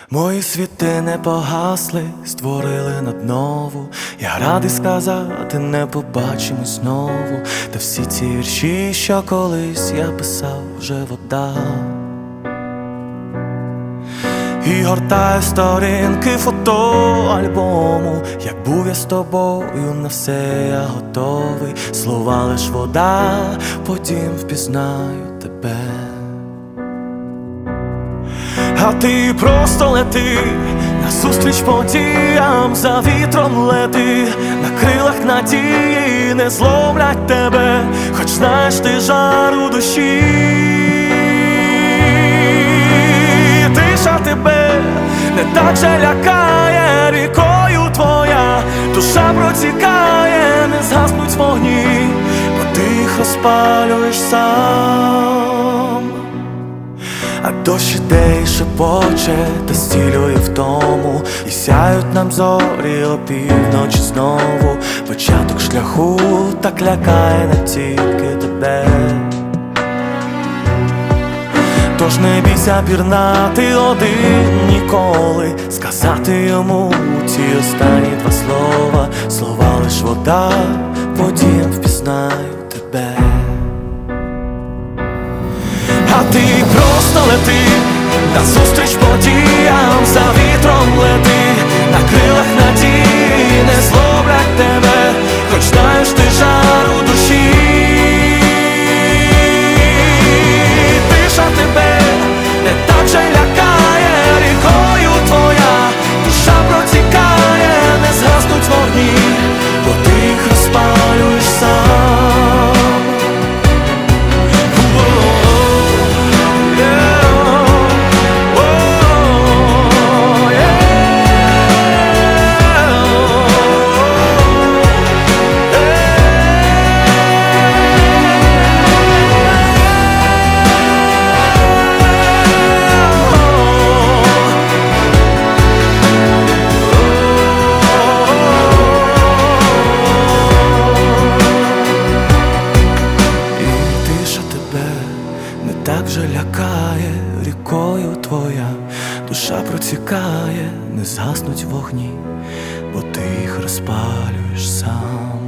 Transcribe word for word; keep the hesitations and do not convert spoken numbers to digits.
Мої світи не погасли, створили наднову. Я радий сказати, не побачимось знову. Та всі ці вірші, що колись я писав, вже вода. І гортаю сторінки фотоальбому. Як був я з тобою, на все я готовий. Слова лиш вода, потім впізнаю тебе. А ти просто лети назустріч подіям, за вітром лети, на крилах надії не зловлять тебе, хоч знаєш ти жар у душі. Тиша тебе не так же лякає, рікою твоя душа протікає, не згаснуть вогні, бо ти їх розпалюєш сам. А дощ іде і шепоче, та стілює втому, і сяють нам зорі опівночі знову. Початок шляху так лякає не тільки тебе. Тож не бійся пірнати один ніколи, сказати йому ті останні два слова. Слова лиш вода, потім впізнаю тебе. А ти просто лети назустріч подіям, за вітром лети, на крилах надії не зловлять тебе, хоч знаєш ти жар у душі. Тиша тебе не так же лякає, рікою твоя душа протікає, не згаснуть вогні, бо ти їх розпалюєш сам. Так же лякає, рікою твоя душа протікає, не згаснуть вогні, бо ти їх розпалюєш сам.